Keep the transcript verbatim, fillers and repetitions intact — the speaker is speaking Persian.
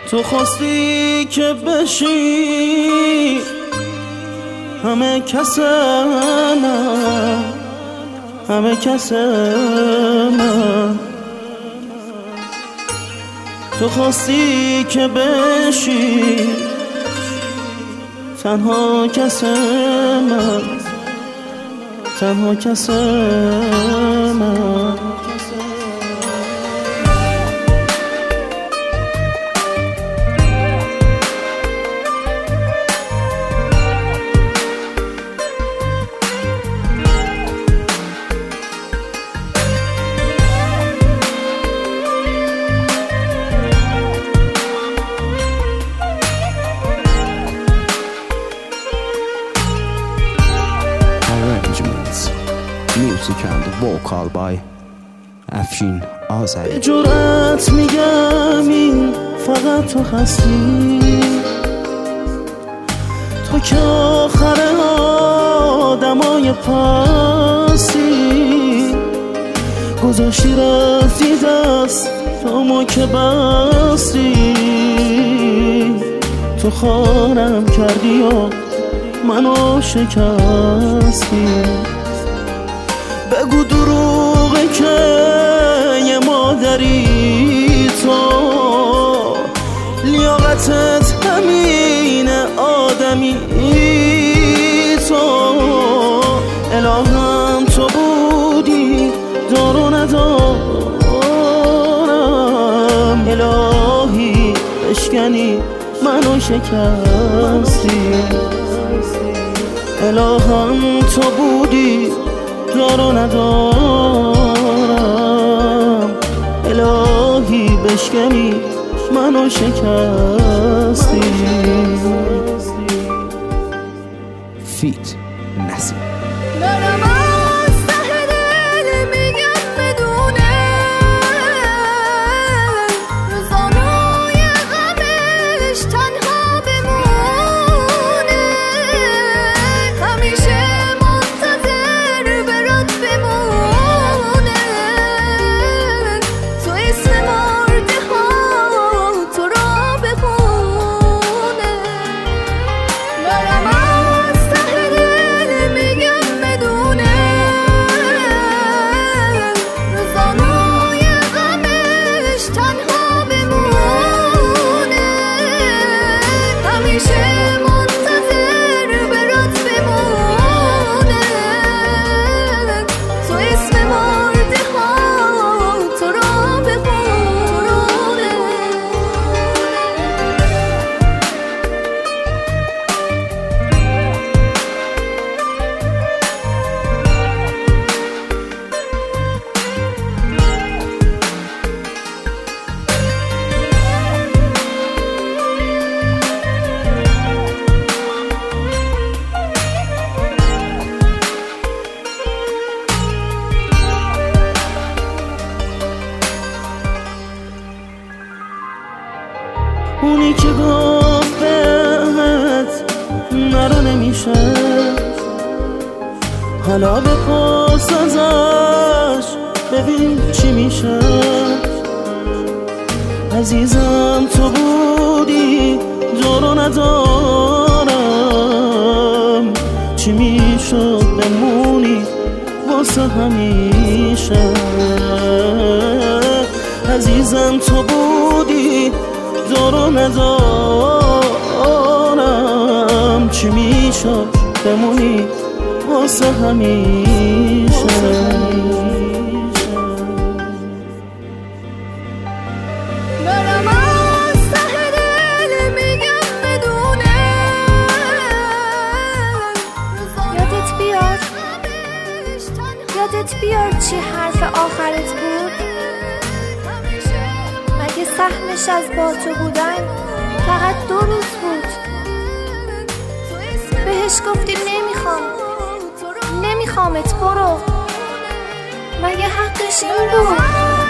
تو خواستی که بشی همه کس من، همه کس من. تو خواستی که بشی تنها کس من، تنها کس من. Music and vocal by افشین آذری. به جرأت میگم این فقط تو هستی، تو که آخر آدمای پاسی گذاشتی رفتی دست تو ما که بستی. تو خانم کردی و منو شکستی. بگو دروغه که یه مادری تو لیاقتت همین آدمی تو. الهام تو بودی دار و ندارم، الهی بشکنی منو شکستی. الهام تو بودی دار و ندارم، الهی بشکنی منو شکستی. فیت نسیم. اونی که گفت بهت نرو نمیشه، حالا بپرس ازش ببین چی میشه. عزیزم تو بودی دار و ندارم، چی میشد بمونی واسه همیشه. عزیزم تو بودی دار و ندارم، چی میشد بمونی واسه همیشه. یادت بیار چی حرف آخرت بود؟ مگه سهمش از با تو بودن فقط دو روز بود؟ بهش گفتی نمیخوام نمیخوامت برو، مگه حقش این بود؟